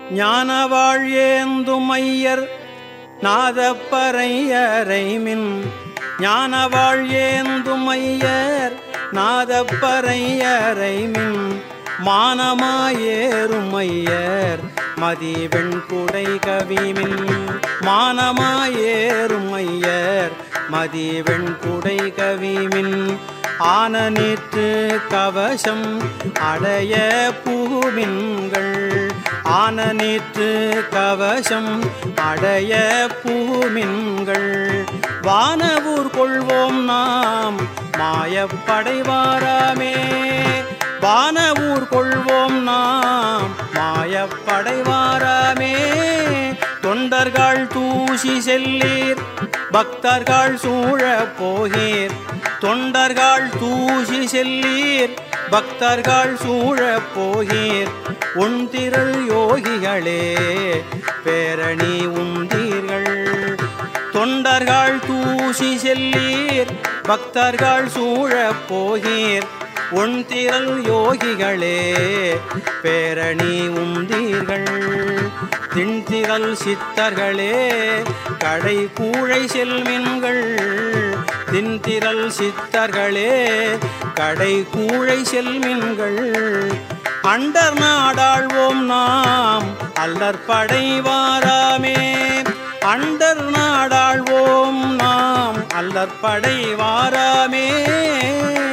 ஞானவாழ் ஏந்துமையர் நாதப்பறையரைமின் ஞானவாழ் ஏந்துமையர் நாதப்பறையரைமின் மானமாயேறுமையர் மதிவெண் குடை கவிமின் மானமாயேறுமையர் மதிவெண் குடை கவிமின் ஆன நீற்று கவசம் அடைய பூமின்கள் ஆன நீற்று கவசம் அடைய பூமின்கள் வானவூர் கொள்வோம் நாம் மாயப்படைவாராமே வானவூர் கொள்வோம் நாம் மாயப்படைவாராமே தொண்டர்கள் தூசி செல்லீர் பக்தர்கள் சூழப் போகீர் தொண்டர்கள் தூசி செல்லீர் பக்தர்கள் சூழப் போகீர் ஒன்றிரள் யோகிகளே பேரணி உண்டீர்கள் தொண்டர்கள் தூசி செல்லீர் பக்தர்கள் சூழப் போகீர் ஒன்றிரள் யோகிகளே பேரணி உண்டீர்கள் திண்திரள் சித்தர்களே கடை கூழை செல்மின்கள் திண்திரள் சித்தர்களே கடை கூழை செல்மின்கள் அண்டர் நாடாழ்வோம் நாம் அல்லற்படைவாராமே அண்டர் நாடாழ்வோம் நாம் அல்லற்படைவாராமே